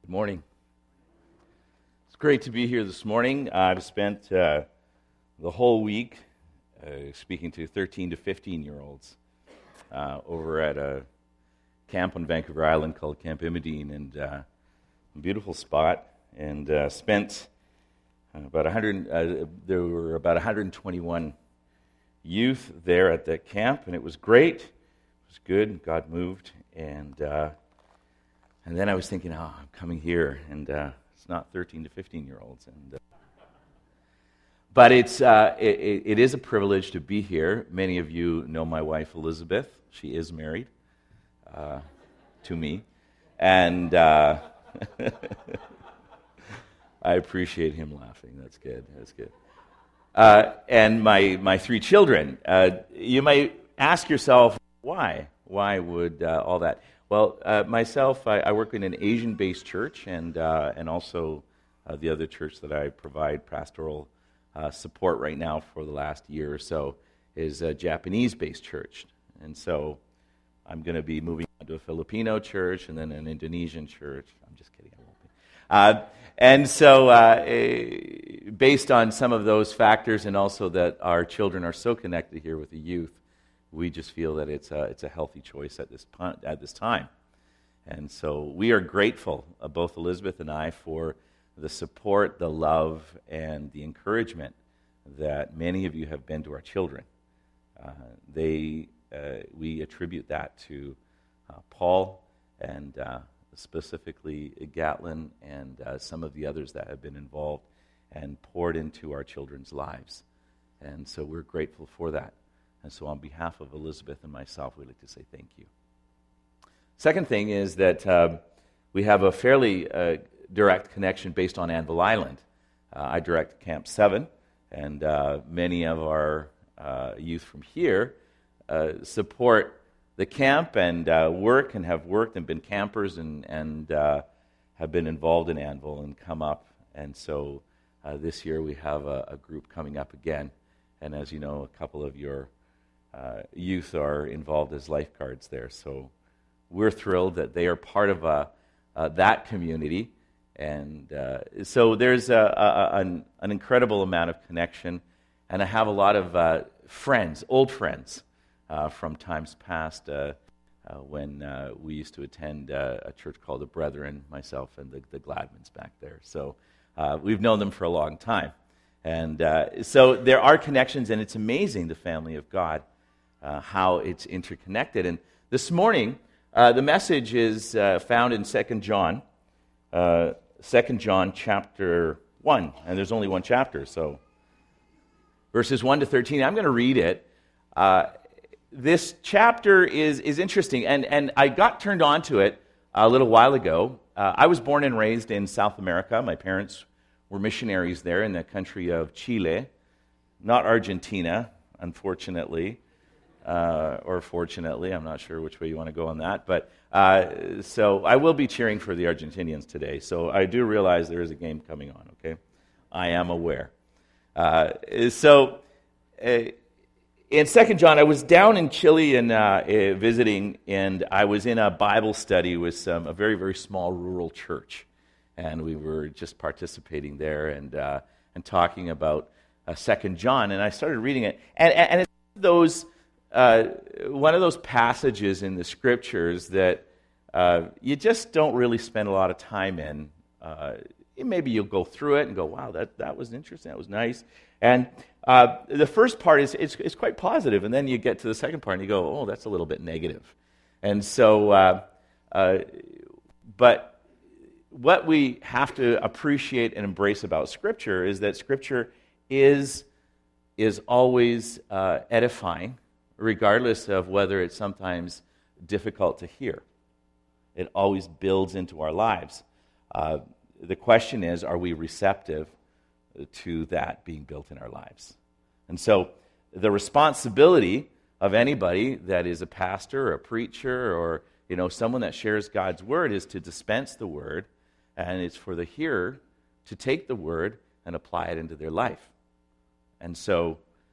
Good morning. It's great to be here this morning. I've spent the whole week speaking to 13 to 15-year-olds over at a camp on Vancouver Island called Camp Imidine, and a beautiful spot. And spent about 100. There were about 121 youth there at the camp, and it was great. It was good. God moved, and then I was thinking, I'm coming here, and it's not 13 to 15-year-olds. But it is a privilege to be here. Many of you know my wife, Elizabeth. She is married to me. And I appreciate him laughing. That's good. And my three children. You might ask yourself, why? Why would all that? Well, myself, I work in an Asian-based church, and also the other church that I provide pastoral support right now for the last year or so is a Japanese-based church. And so I'm going to be moving on to a Filipino church and then an Indonesian church. I'm just kidding, I won't be. And so based on some of those factors, and also that our children are so connected here with the youth, we just feel that it's a healthy choice at this time. And so we are grateful, both Elizabeth and I, for the support, the love, and the encouragement that many of you have been to our children. We attribute that to Paul and specifically Gatlin and some of the others that have been involved and poured into our children's lives. And so we're grateful for that. And so on behalf of Elizabeth and myself, we'd like to say thank you. Second thing is that we have a fairly direct connection based on Anvil Island. I direct Camp 7, and many of our youth from here support the camp and work and have worked and been campers and have been involved in Anvil and come up. And so this year we have a group coming up again. And as you know, a couple of your youth are involved as lifeguards there. So we're thrilled that they are part of that community. And so there's an incredible amount of connection. And I have a lot of friends, old friends, from times past when we used to attend a church called the Brethren, myself and the Gladmans back there. So we've known them for a long time. And so there are connections, and it's amazing, the family of God, how it's interconnected. And this morning, the message is found in 2 John, 2 John chapter 1. And there's only one chapter, so verses 1 to 13. I'm going to read it. This chapter is interesting, and I got turned on to it a little while ago. I was born and raised in South America. My parents were missionaries there in the country of Chile, not Argentina, unfortunately, or fortunately. I'm not sure which way you want to go on that. But so I will be cheering for the Argentinians today. So I do realize there is a game coming on, okay? I am aware. In 2 John, I was down in Chile and visiting, and I was in a Bible study with a very, very small rural church. And we were just participating there and talking about 2 John, and I started reading it. And it's one of those passages in the Scriptures that you just don't really spend a lot of time in. Maybe you'll go through it and go, wow, that was interesting, that was nice. And the first part is quite positive, and then you get to the second part and you go, oh, that's a little bit negative. And so, but what we have to appreciate and embrace about Scripture is that Scripture is always edifying, regardless of whether it's sometimes difficult to hear. It always builds into our lives. The question is, are we receptive to that being built in our lives? And so the responsibility of anybody that is a pastor or a preacher or someone that shares God's word is to dispense the word, and it's for the hearer to take the word and apply it into their life. And so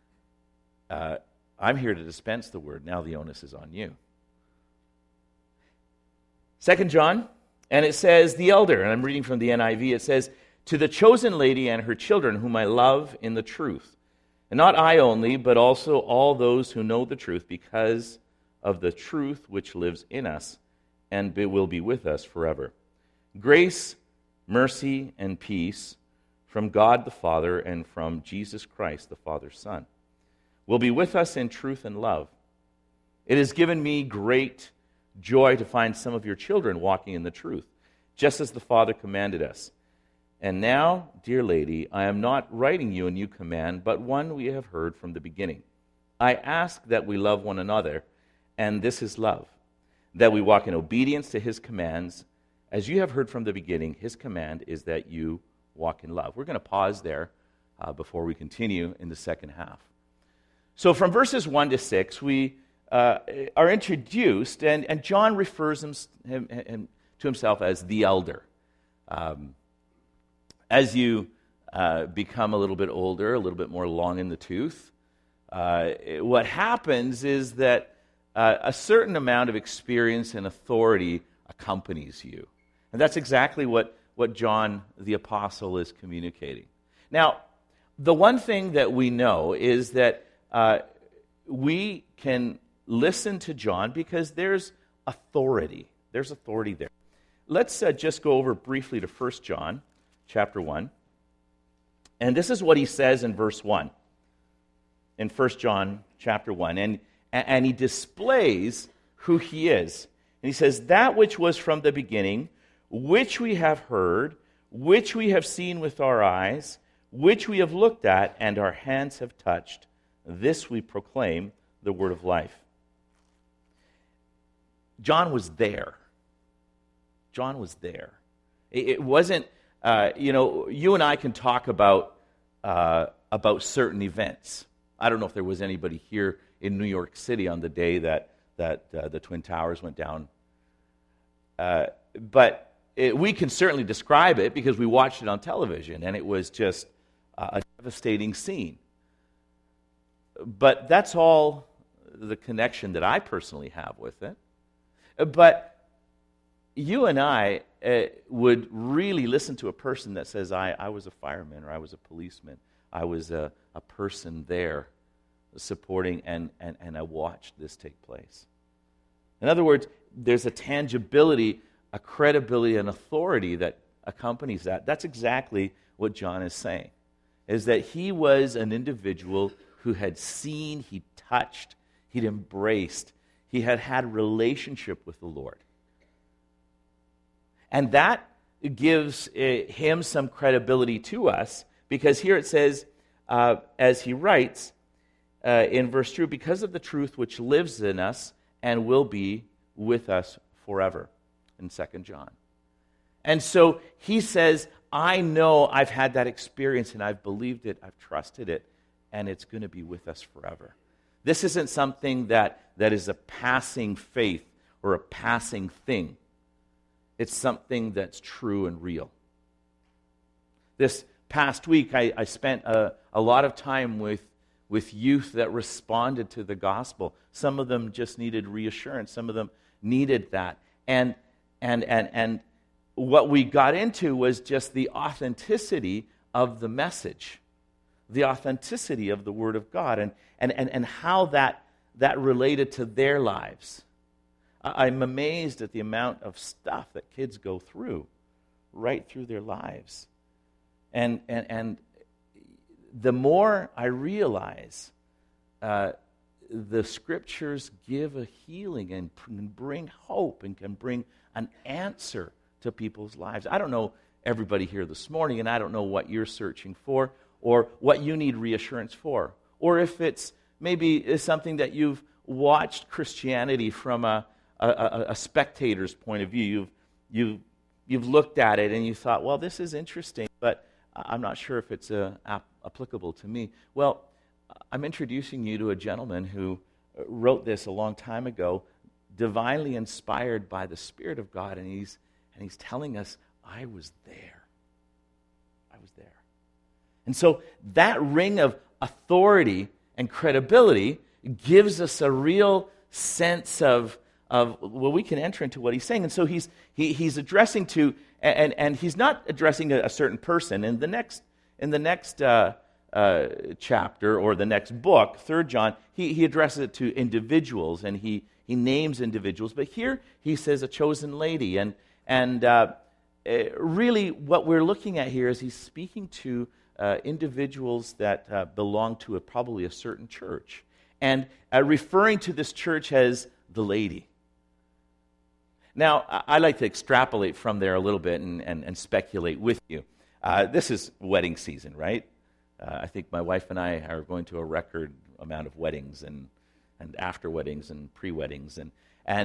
I'm here to dispense the word. Now the onus is on you. 2 John And it says, the elder, and I'm reading from the NIV, it says, to the chosen lady and her children, whom I love in the truth. And not I only, but also all those who know the truth, because of the truth which lives in us and will be with us forever. Grace, mercy, and peace from God the Father and from Jesus Christ, the Father's Son, will be with us in truth and love. It has given me great joy to find some of your children walking in the truth, just as the Father commanded us. And now, dear lady, I am not writing you a new command, but one we have heard from the beginning. I ask that we love one another, and this is love, that we walk in obedience to his commands. As you have heard from the beginning, his command is that you walk in love. We're going to pause there before we continue in the second half. So from verses 1 to 6, we are introduced, and John refers him to himself as the elder. As you become a little bit older, a little bit more long in the tooth, what happens is that a certain amount of experience and authority accompanies you. And that's exactly what John the Apostle is communicating. Now, the one thing that we know is that we can listen to John because there's authority. There's authority there. Let's just go over briefly to 1 John chapter 1. And this is what he says in verse 1. In 1 John chapter 1. And he displays who he is. And he says, that which was from the beginning, which we have heard, which we have seen with our eyes, which we have looked at, and our hands have touched, this we proclaim, the word of life. John was there. John was there. It wasn't, you and I can talk about certain events. I don't know if there was anybody here in New York City on the day that the Twin Towers went down. But we can certainly describe it because we watched it on television, and it was just a devastating scene. But that's all the connection that I personally have with it. But you and I would really listen to a person that says, I was a fireman, or I was a policeman, I was a person there supporting, and I watched this take place. In other words, there's a tangibility, a credibility, an authority that accompanies that. That's exactly what John is saying, is that he was an individual who had seen, he touched, he'd embraced, he had had relationship with the Lord. And that gives him some credibility to us, because here it says, as he writes in verse 2, because of the truth which lives in us and will be with us forever, in 2 John. And so he says, I know I've had that experience, and I've believed it, I've trusted it, and it's going to be with us forever. This isn't something that is a passing faith or a passing thing. It's something that's true and real. This past week, I spent a lot of time with youth that responded to the gospel. Some of them just needed reassurance. Some of them needed that. And what we got into was just the authenticity of the message, the authenticity of the Word of God, and how that related to their lives. I'm amazed at the amount of stuff that kids go through right through their lives. And the more I realize the Scriptures give a healing and bring hope and can bring an answer to people's lives. I don't know everybody here this morning, and I don't know what you're searching for or what you need reassurance for. Or if it's maybe something that you've watched Christianity from a spectator's point of view. You've looked at it and you thought, well, this is interesting, but I'm not sure if it's applicable to me. Well, I'm introducing you to a gentleman who wrote this a long time ago, divinely inspired by the Spirit of God, and he's telling us, I was there. I was there. And so that ring of authority and credibility gives us a real sense of well, we can enter into what he's saying. And so he's addressing to, and he's not addressing a certain person. In the next chapter or the next book, 3 John, he addresses it to individuals, and he names individuals. But here he says a chosen lady, and really what we're looking at here is he's speaking to individuals that belong to probably a certain church, and referring to this church as the lady. Now, I like to extrapolate from there a little bit and speculate with you. This is wedding season, right? I think my wife and I are going to a record amount of weddings and after weddings and pre-weddings, and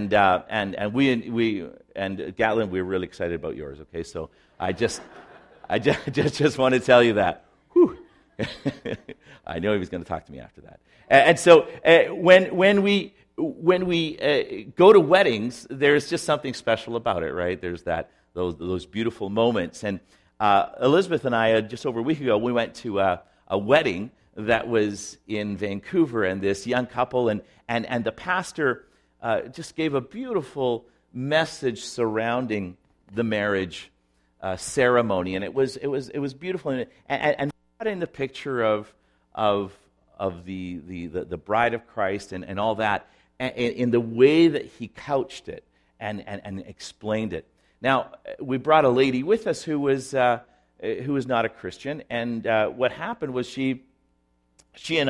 we Gatlin, we're really excited about yours. Okay, so I just want to tell you that. Whew. I know he was going to talk to me after that. And so when we go to weddings, there's just something special about it, right? There's those beautiful moments. And Elizabeth and I, just over a week ago, we went to a wedding that was in Vancouver, and this young couple, and the pastor just gave a beautiful message surrounding the marriage ceremony, and it was beautiful, and brought in the picture of the bride of Christ and all that, in the way that he couched it and explained it. Now, we brought a lady with us who was not a Christian, and what happened was she and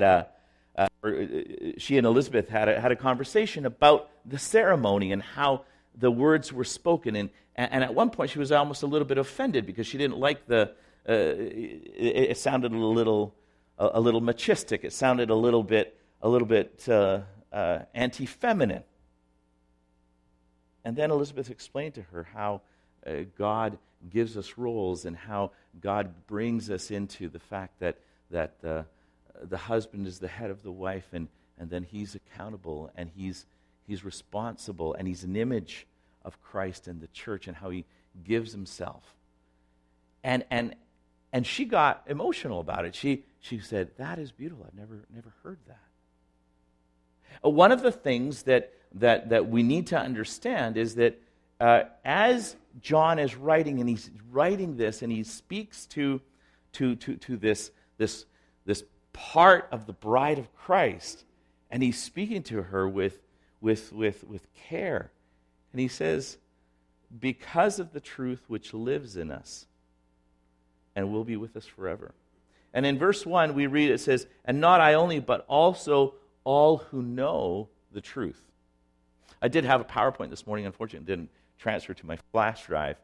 Elizabeth had a conversation about the ceremony and how the words were spoken, and at one point she was almost a little bit offended because she didn't like it sounded a little machistic. It sounded a little bit anti-feminine. And then Elizabeth explained to her how God gives us roles and how God brings us into the fact that the husband is the head of the wife, and then he's accountable, and he's responsible, and he's an image of Christ and the church, and how he gives himself. And she got emotional about it. She said, "That is beautiful. I've never heard that." One of the things that we need to understand is that as John is writing, and he's writing this, and he speaks to this part of the bride of Christ, and he's speaking to her with care, and he says, "Because of the truth which lives in us and will be with us forever." And in verse 1 we read, it says, "And not I only, but also all who know the truth." I did have a PowerPoint this morning. Unfortunately, it didn't transfer to my flash drive.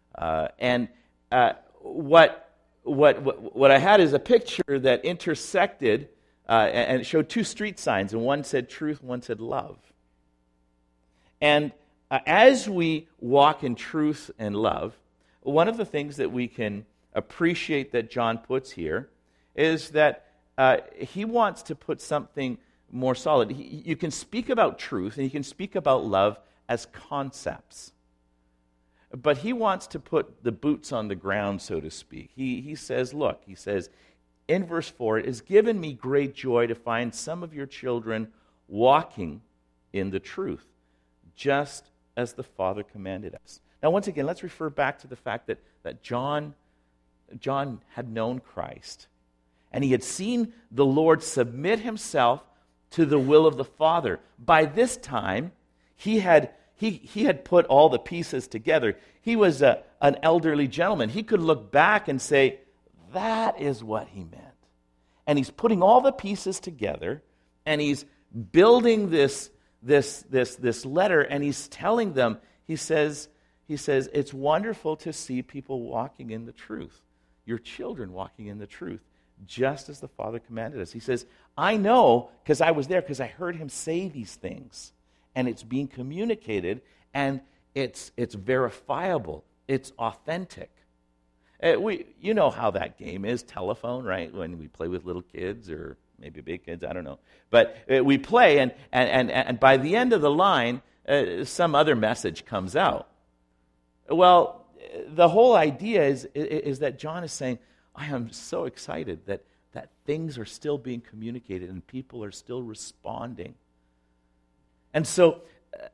What I had is a picture that intersected, and it showed two street signs, and one said truth, and one said love. And as we walk in truth and love, one of the things that we can appreciate that John puts here is that he wants to put something more solid. You can speak about truth and you can speak about love as concepts, but he wants to put the boots on the ground, so to speak. He says, look, he says in verse 4, "It has given me great joy to find some of your children walking in the truth, just as the Father commanded us." Now, once again, let's refer back to the fact that John had known Christ, and he had seen the Lord submit himself to the will of the Father. By this time, he had put all the pieces together. He was an elderly gentleman. He could look back and say, that is what he meant. And he's putting all the pieces together, and he's building this letter, and he's telling them, he says, it's wonderful to see people walking in the truth, your children walking in the truth, just as the Father commanded us. He says, I know, because I was there, because I heard him say these things, and it's being communicated, and it's verifiable, it's authentic. You know how that game is, telephone, right? When we play with little kids, or maybe big kids, I don't know. But we play, and by the end of the line, some other message comes out. Well, the whole idea is that John is saying, I am so excited that things are still being communicated and people are still responding. And so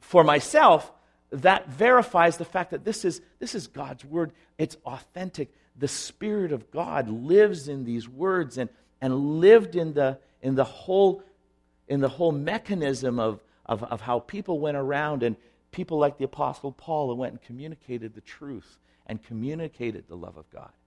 for myself, that verifies the fact that this is God's word. It's authentic. The Spirit of God lives in these words and lived in the whole mechanism of how people went around, and people like the Apostle Paul who went and communicated the truth and communicated the love of God.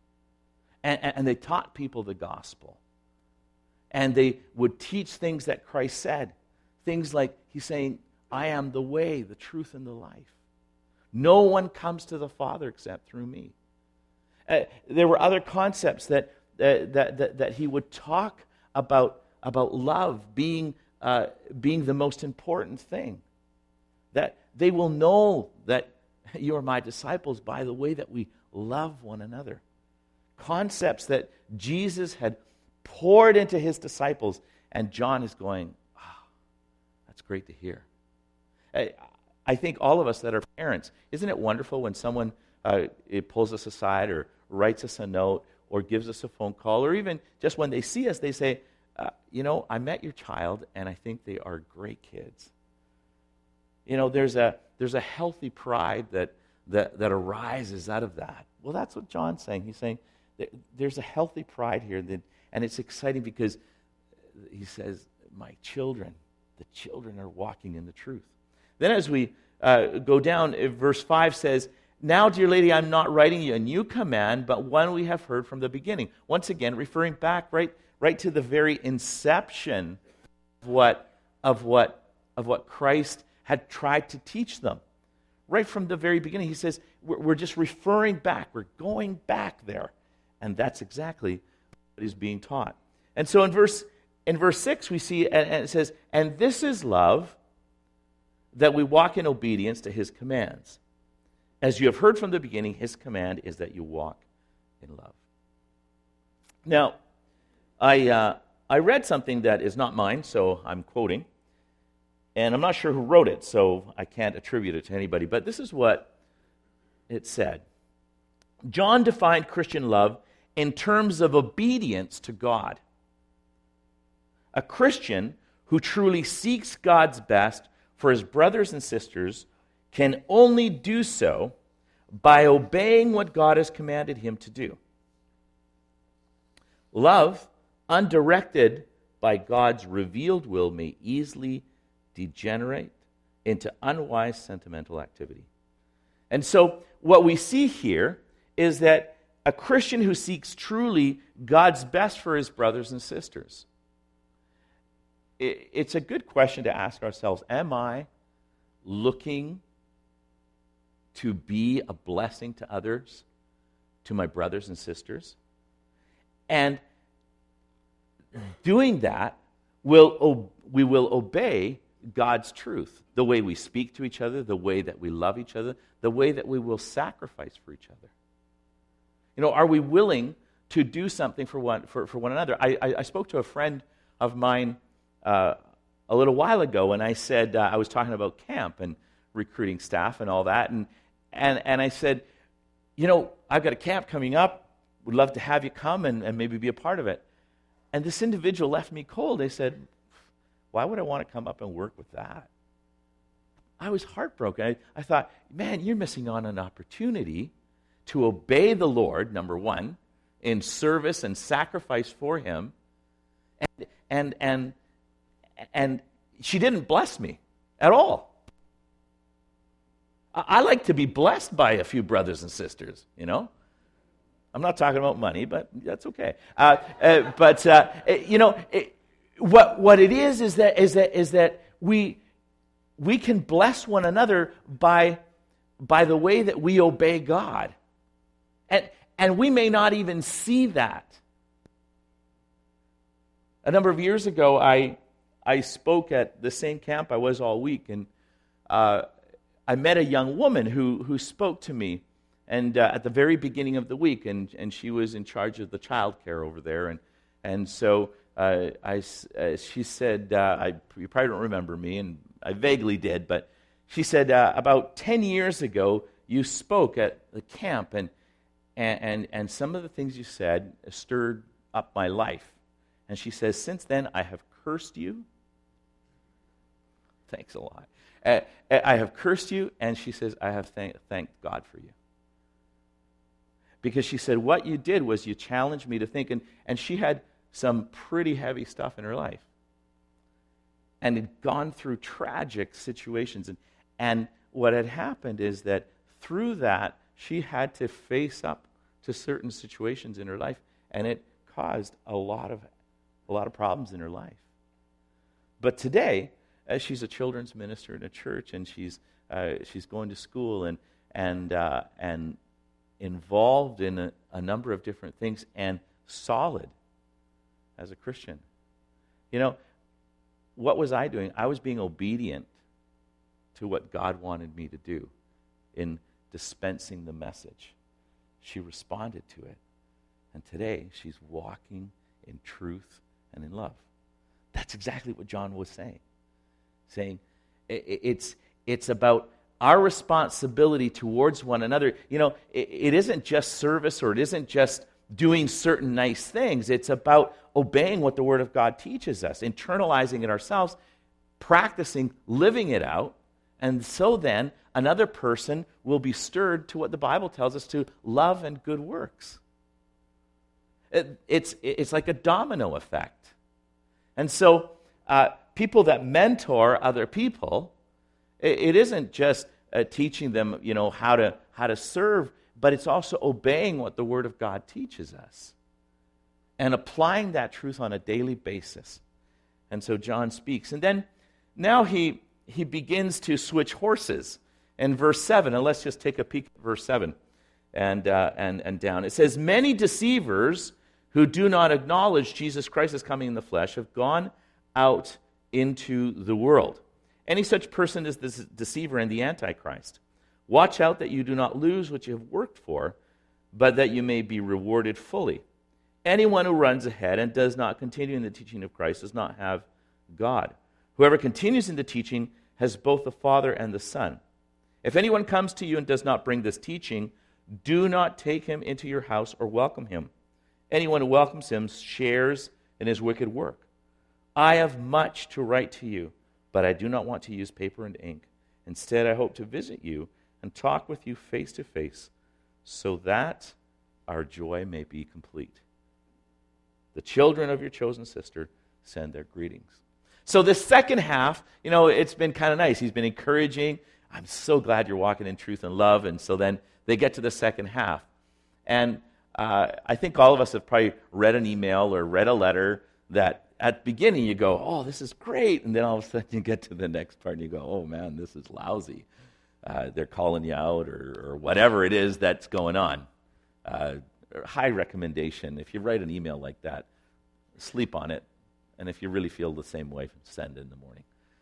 And they taught people the gospel. And they would teach things that Christ said. Things like, he's saying, I am the way, the truth, and the life. No one comes to the Father except through me. There were other concepts that he would talk about love being the most important thing. That they will know that you are my disciples by the way that we love one another. Concepts that Jesus had poured into his disciples, and John is going, that's great to hear. I think all of us that are parents, isn't it wonderful when someone it pulls us aside or writes us a note or gives us a phone call, or even just when they see us, they say, I met your child, and I think they are great kids. There's a healthy pride that arises out of that. Well, that's what John's saying. He's saying there's a healthy pride here, and it's exciting because he says, my children, the children are walking in the truth. Then as we go down, verse 5 says, now, dear lady, I'm not writing you a new command, but one we have heard from the beginning. Once again, referring back right to the very inception of what Christ had tried to teach them. Right from the very beginning, he says, we're just referring back. We're going back there. And that's exactly what is being taught. And so in verse 6, we see, and it says, and this is love, that we walk in obedience to his commands. As you have heard from the beginning, his command is that you walk in love. Now, I read something that is not mine, so I'm quoting. And I'm not sure who wrote it, so I can't attribute it to anybody. But this is what it said. John defined Christian love in terms of obedience to God. A Christian who truly seeks God's best for his brothers and sisters can only do so by obeying what God has commanded him to do. Love, undirected by God's revealed will, may easily degenerate into unwise sentimental activity. And so what we see here is that a Christian who seeks truly God's best for his brothers and sisters, it's a good question to ask ourselves, am I looking to be a blessing to others, to my brothers and sisters? And doing that, we will obey God's truth, the way we speak to each other, the way that we love each other, the way that we will sacrifice for each other. Are we willing to do something for one another? I spoke to a friend of mine a little while ago, and I said, I was talking about camp and recruiting staff and all that, and I said, I've got a camp coming up, would love to have you come and maybe be a part of it. And this individual left me cold. They said, why would I want to come up and work with that? I was heartbroken. I thought, man, you're missing on an opportunity to obey the Lord, number one, in service and sacrifice for him. And she didn't bless me at all. I like to be blessed by a few brothers and sisters, I'm not talking about money, but that's okay. What it is that we can bless one another by the way that we obey God. And we may not even see that. A number of years ago, I spoke at the same camp I was all week, and I met a young woman who spoke to me, and at the very beginning of the week, and she was in charge of the child care over there, and so she said, you probably don't remember me, and I vaguely did, but she said, about 10 years ago, you spoke at the camp, and some of the things you said stirred up my life. And she says, since then, I have cursed you. Thanks a lot. I have cursed you, and she says, I have thanked God for you. Because she said, what you did was you challenged me to think, and she had some pretty heavy stuff in her life. And had gone through tragic situations. And what had happened is that through that, she had to face up to certain situations in her life, and it caused a lot of problems in her life. But today, as she's a children's minister in a church, and she's going to school and involved in a number of different things, and solid as a Christian. You know, what was I doing? I was being obedient to what God wanted me to do in dispensing the message. She responded to it. And today, she's walking in truth and in love. That's exactly what John was saying. Saying, it's about our responsibility towards one another. You know, it isn't just service, or it isn't just doing certain nice things. It's about obeying what the Word of God teaches us, internalizing it ourselves, practicing, living it out, and so then another person will be stirred to what the Bible tells us to love and good works. It's like a domino effect. And so people that mentor other people, it isn't just teaching them, you know, how to serve, but it's also obeying what the Word of God teaches us and applying that truth on a daily basis. And so John speaks. And then now he begins to switch horses in verse 7. And let's just take a peek at verse 7 and down. It says, many deceivers who do not acknowledge Jesus Christ as coming in the flesh have gone out into the world. Any such person is the deceiver and the Antichrist. Watch out that you do not lose what you have worked for, but that you may be rewarded fully. Anyone who runs ahead and does not continue in the teaching of Christ does not have God. Whoever continues in the teaching has both the Father and the Son. If anyone comes to you and does not bring this teaching, do not take him into your house or welcome him. Anyone who welcomes him shares in his wicked work. I have much to write to you, but I do not want to use paper and ink. Instead, I hope to visit you and talk with you face to face, so that our joy may be complete. The children of your chosen sister send their greetings. So this second half, you know, it's been kind of nice. He's been encouraging. I'm so glad you're walking in truth and love. And so then they get to the second half. And I think all of us have probably read an email or read a letter that at the beginning you go, oh, this is great. And then all of a sudden you get to the next part and you go, oh, man, this is lousy. They're calling you out or whatever it is that's going on. High recommendation. If you write an email like that, sleep on it. And if you really feel the same way, send it in the morning.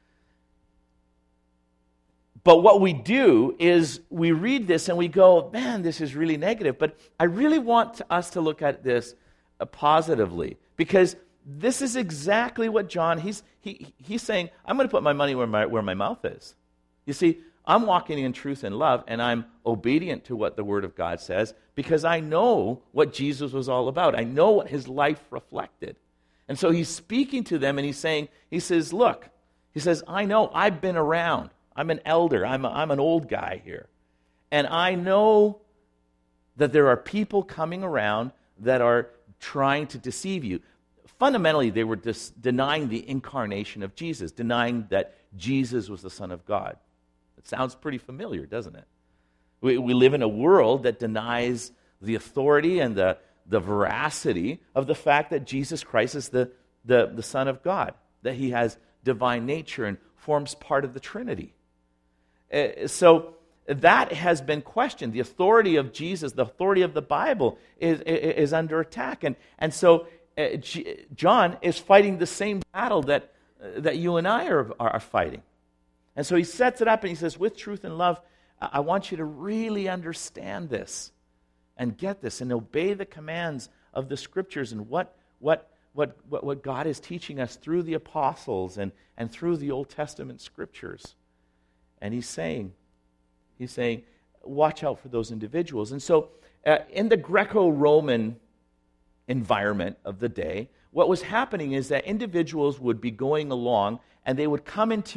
But what we do is we read this and we go, man, this is really negative. But I really want us to look at this positively, because this is exactly what John, he's saying, I'm going to put my money where my mouth is. You see, I'm walking in truth and love, and I'm obedient to what the Word of God says because I know what Jesus was all about. I know what his life reflected. And so he's speaking to them, and he says, look, he says, I know, I've been around. I'm an elder. I'm an old guy here. And I know that there are people coming around that are trying to deceive you. Fundamentally, they were denying the incarnation of Jesus, denying that Jesus was the Son of God. It sounds pretty familiar, doesn't it? We live in a world that denies the authority and the veracity of the fact that Jesus Christ is the Son of God, that he has divine nature and forms part of the Trinity. So that has been questioned. The authority of Jesus, the authority of the Bible is under attack. And so John is fighting the same battle that you and I are fighting. And so he sets it up and he says, with truth and love, I want you to really understand this and get this and obey the commands of the Scriptures and what God is teaching us through the apostles and through the Old Testament Scriptures. And he's saying, watch out for those individuals. And so in the Greco-Roman environment of the day, what was happening is that individuals would be going along and they would come into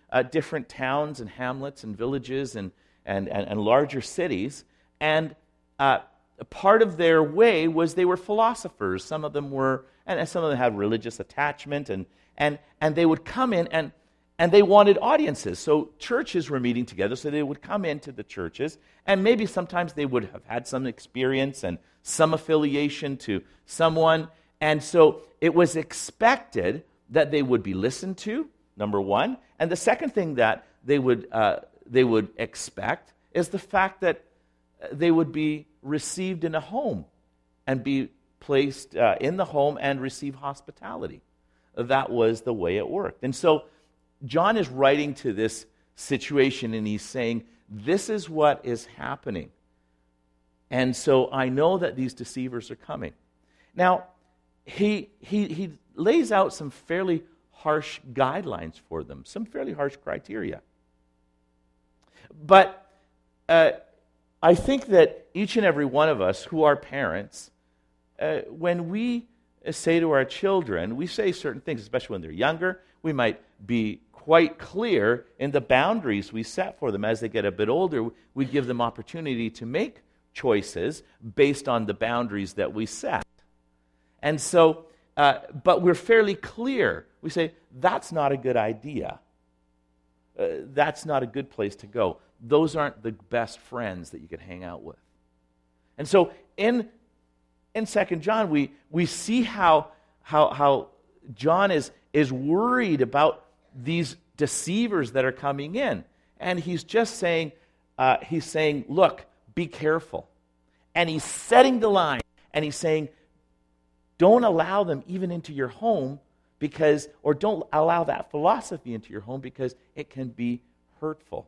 different towns and hamlets and villages and larger cities. And part of their way was they were philosophers. Some of them were, and some of them had religious attachment, and they would come in and they wanted audiences. So churches were meeting together, so they would come into the churches, and maybe sometimes they would have had some experience and some affiliation to someone. And so it was expected that they would be listened to, number one. And the second thing that they would expect is the fact that they would be received in a home and be placed in the home and receive hospitality. That was the way it worked. And so John is writing to this situation, and he's saying, this is what is happening. And so I know that these deceivers are coming. Now, he lays out some fairly harsh guidelines for them, some fairly harsh criteria. But I think that each and every one of us who are parents, when we say to our children, we say certain things, especially when they're younger. We might be quite clear in the boundaries we set for them. As they get a bit older, we give them opportunity to make choices based on the boundaries that we set. And so, but we're fairly clear. We say, that's not a good idea. That's not a good place to go. Those aren't the best friends that you can hang out with. And so in 2 John, we see how John is worried about these deceivers that are coming in. And he's just saying, look, be careful. And he's setting the line, and he's saying, don't allow them even into your home or don't allow that philosophy into your home because it can be hurtful.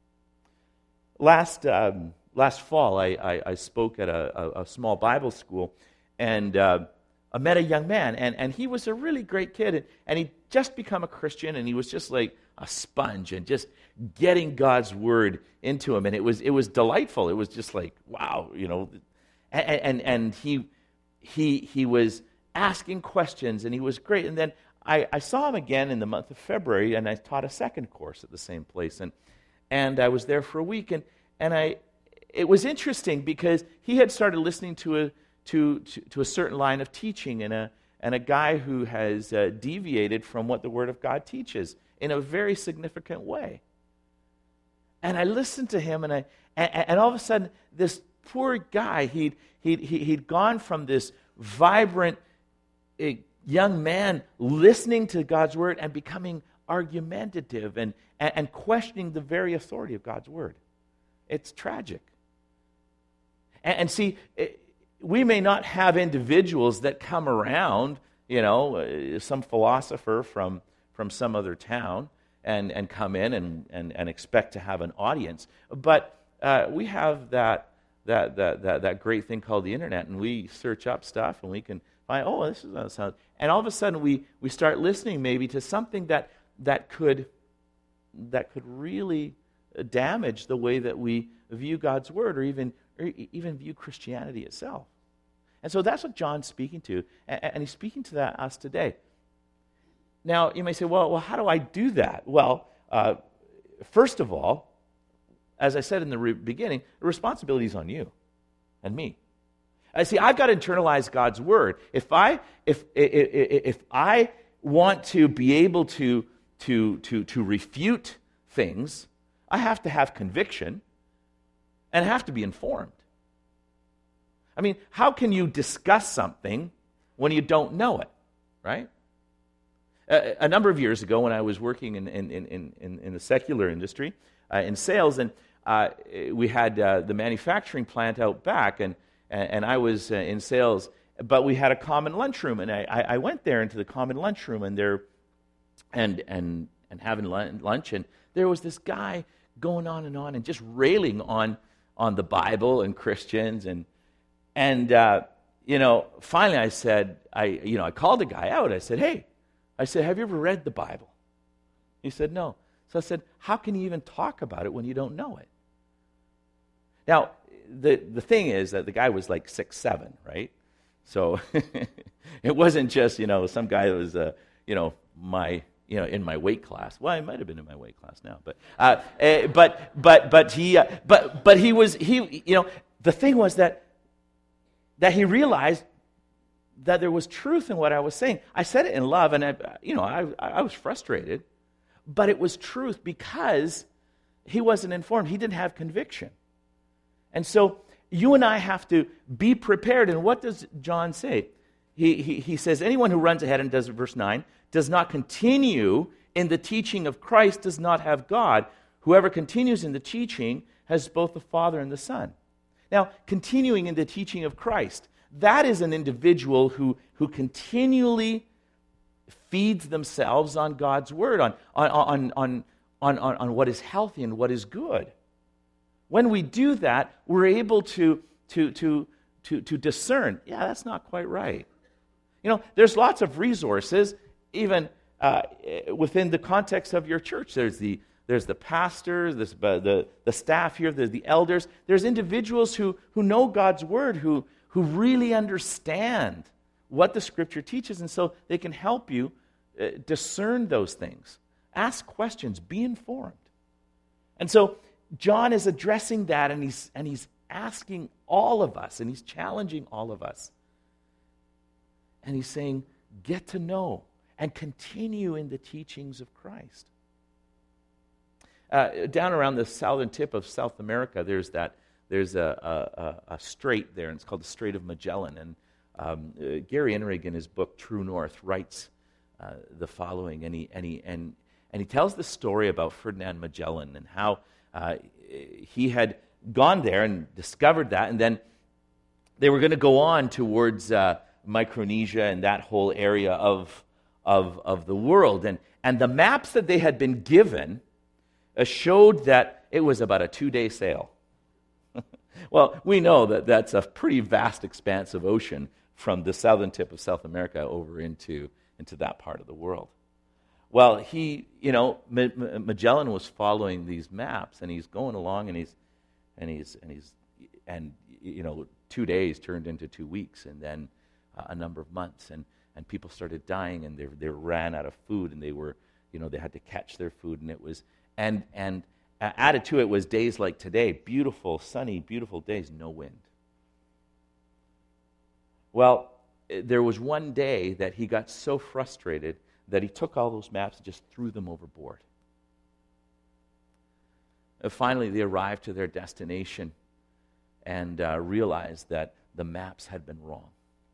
Last fall, I spoke at a small Bible school, and I met a young man, and he was a really great kid, and he'd just become a Christian, and he was just like a sponge and just getting God's word into him, and it was delightful. It was just like, wow, and he was asking questions, and he was great. And then I saw him again in the month of February, and I taught a second course at the same place, and I was there for a week, and it was interesting because he had started listening to a certain line of teaching, and a guy who has deviated from what the Word of God teaches in a very significant way. And I listened to him, and all of a sudden, this poor guy, he'd gone from this vibrant young man listening to God's Word and becoming argumentative and questioning the very authority of God's Word. It's tragic. And see, we may not have individuals that come around, some philosopher from some other town and come in and expect to have an audience. But we have that great thing called the internet, and we search up stuff, and we can find, this is how it sounds. And all of a sudden, we start listening maybe to something that could really damage the way that we view God's Word, or even view Christianity itself. And so that's what John's speaking to, and he's speaking to us today. Now, you may say, well, how do I do that? Well, first of all, as I said in the beginning, the responsibility is on you and me. See, I've got to internalize God's Word. If I want to be able to refute things, I have to have conviction and I have to be informed. I mean, how can you discuss something when you don't know it, right? A number of years ago, when I was working in the secular industry, in sales, and we had the manufacturing plant out back, and I was in sales, but we had a common lunchroom, and I went there into the common lunchroom, and having lunch, and there was this guy going on and just railing on the Bible and Christians, and finally I said, I called the guy out. I said, hey, have you ever read the Bible? He said, no. So I said, how can you even talk about it when you don't know it? Now, the thing is that the guy was like 6'7", right? So it wasn't just, some guy that was, in my weight class. Well, I might have been in my weight class now, but he was, the thing was that he realized that there was truth in what I was saying. I said it in love, and I was frustrated, but it was truth because he wasn't informed. He didn't have conviction. And so you and I have to be prepared. And what does John say? He says, anyone who runs ahead and does verse 9, does not continue in the teaching of Christ does not have God. Whoever continues in the teaching has both the Father and the Son. Now, continuing in the teaching of Christ, that is an individual who continually feeds themselves on God's Word, on what is healthy and what is good. When we do that, we're able to discern, that's not quite right. There's lots of resources, even within the context of your church. There's the pastors, there's the staff here, there's the elders. There's individuals who know God's Word, who really understand what the Scripture teaches, and so they can help you discern those things. Ask questions, be informed. And so John is addressing that, and he's asking all of us, and he's challenging all of us. And he's saying, get to know and continue in the teachings of Christ. Down around the southern tip of South America, there's a strait there, and it's called the Strait of Magellan. And Gary Enrig, in his book True North, writes the following, and he tells the story about Ferdinand Magellan and how he had gone there and discovered that, and then they were going to go on towards Micronesia and that whole area of the world. And the maps that they had been given showed that it was about a 2-day sail. Well, we know that that's a pretty vast expanse of ocean from the southern tip of South America over into that part of the world. Well, Magellan was following these maps, and he's going along, and 2 days turned into 2 weeks, and then a number of months, and people started dying, and they ran out of food, and they had to catch their food, and it was and added to it was days like today, beautiful, sunny, beautiful days, no wind. Well, there was one day that he got so frustrated that he took all those maps and just threw them overboard. And finally, they arrived to their destination and realized that the maps had been wrong.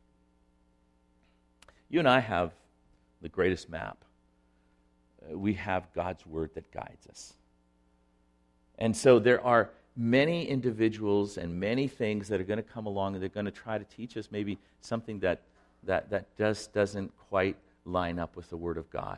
You and I have the greatest map. We have God's Word that guides us. And so there are many individuals and many things that are going to come along, and they're going to try to teach us maybe something that just doesn't quite line up with the Word of God.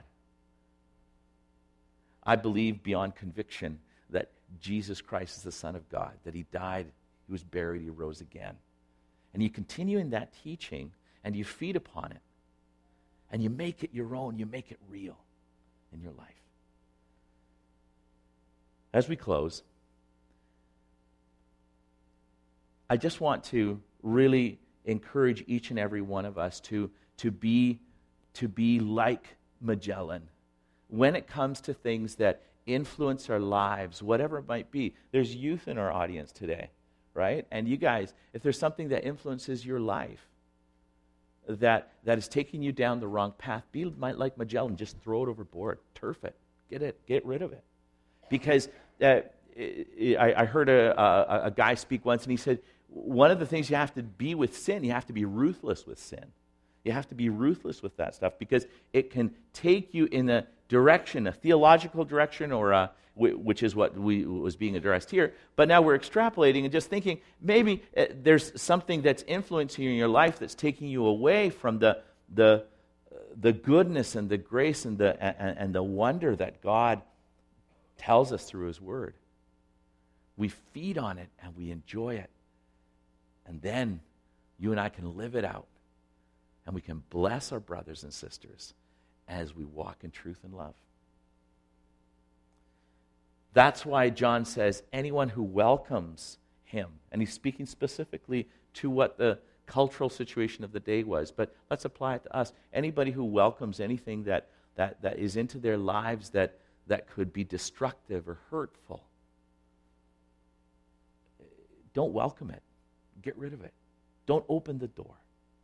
I believe beyond conviction that Jesus Christ is the Son of God, that He died, He was buried, He rose again. And you continue in that teaching, and you feed upon it, and you make it your own, you make it real in your life. As we close, I just want to really encourage each and every one of us to be like Magellan when it comes to things that influence our lives, whatever it might be. There's youth in our audience today, right? And you guys, if there's something that influences your life that is taking you down the wrong path, be like Magellan. Just throw it overboard, turf it, get rid of it. Because I heard a guy speak once, and he said, one of the things you have to be with sin, you have to be ruthless with sin. You have to be ruthless with that stuff, because it can take you in a direction, a theological direction, or which is what was being addressed here. But now we're extrapolating and just thinking maybe there's something that's influencing you in your life that's taking you away from the goodness and the grace and the wonder that God tells us through His Word. We feed on it and we enjoy it. And then you and I can live it out. And we can bless our brothers and sisters as we walk in truth and love. That's why John says, anyone who welcomes Him, and he's speaking specifically to what the cultural situation of the day was, but let's apply it to us. Anybody who welcomes anything that that is into their lives that could be destructive or hurtful. Don't welcome it. Get rid of it. Don't open the door.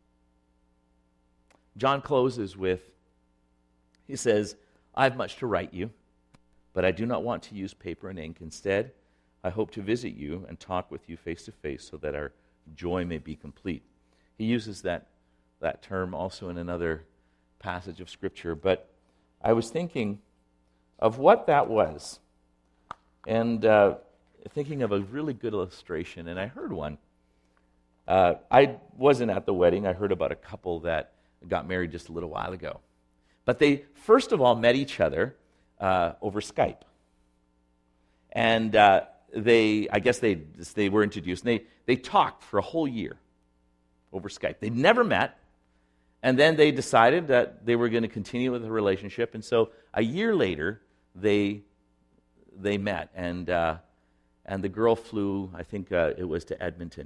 John closes with, he says, I have much to write you, but I do not want to use paper and ink. Instead, I hope to visit you and talk with you face to face so that our joy may be complete. He uses that term also in another passage of Scripture, but I was thinking of what that was, and thinking of a really good illustration, and I heard one. I wasn't at the wedding. I heard about a couple that got married just a little while ago. But they, first of all, met each other over Skype. And I guess they were introduced, and they talked for a whole year over Skype. They'd never met, and then they decided that they were going to continue with the relationship, and so a year later, they met, and the girl flew, I think it was to Edmonton,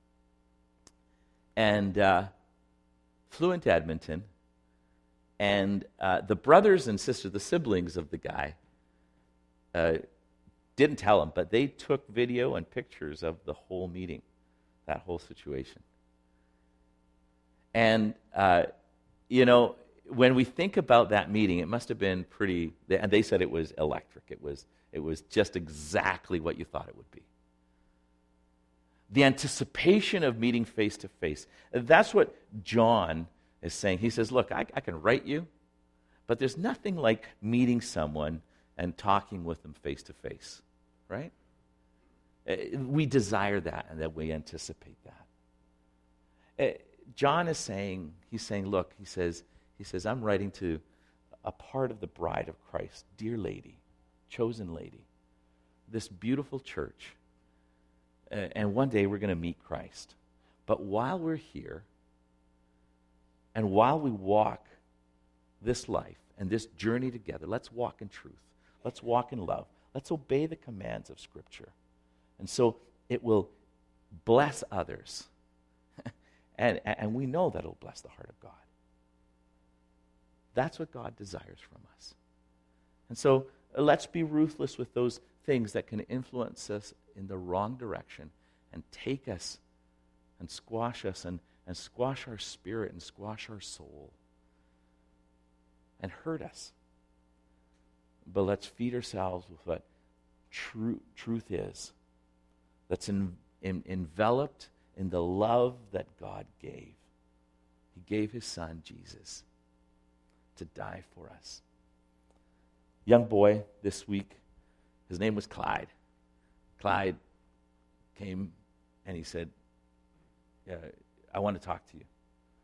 and flew into Edmonton, and the brothers and sisters, the siblings of the guy, didn't tell him, but they took video and pictures of the whole meeting, that whole situation. And, when we think about that meeting, it must have been pretty, and they said it was electric. It was just exactly what you thought it would be. The anticipation of meeting face to face. That's what John is saying. He says, look, I can write you, but there's nothing like meeting someone and talking with them face to face, right? We desire that, and that we anticipate that. John is saying, look, he says, I'm writing to a part of the bride of Christ, dear lady, chosen lady, this beautiful church, and one day we're going to meet Christ. But while we're here, and while we walk this life and this journey together, let's walk in truth. Let's walk in love. Let's obey the commands of Scripture. And so it will bless others. and we know that it'll bless the heart of God. That's what God desires from us. And so let's be ruthless with those things that can influence us in the wrong direction and take us and squash us and squash our spirit and squash our soul and hurt us. But let's feed ourselves with what truth is, that's enveloped in the love that God gave. He gave his son, Jesus, to die for us. Young boy this week, his name was Clyde. Clyde came and he said, I want to talk to you.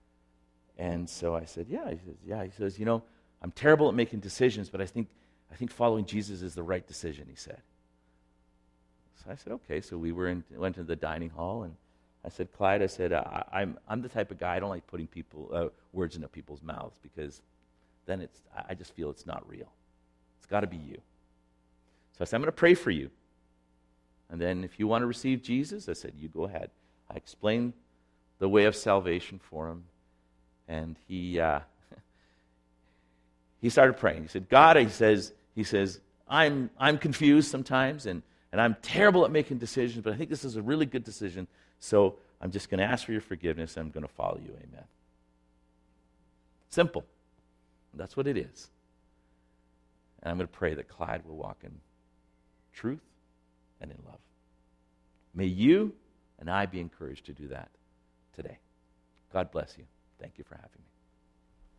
And so I said, yeah. He says, yeah. He says, I'm terrible at making decisions, but I think following Jesus is the right decision, he said. So I said, okay. So we went to the dining hall, and I said, Clyde, I said, I'm the type of guy, I don't like putting words into people's mouths, because then I just feel it's not real. It's got to be you. So I said, I'm going to pray for you. And then if you want to receive Jesus, I said, you go ahead. I explained the way of salvation for him. And he started praying. He said, God, he says, I'm confused sometimes, and I'm terrible at making decisions, but I think this is a really good decision. So I'm just going to ask for your forgiveness, and I'm going to follow you. Amen. Simple. That's what it is. And I'm going to pray that Clyde will walk in truth and in love. May you and I be encouraged to do that today. God bless you. Thank you for having me.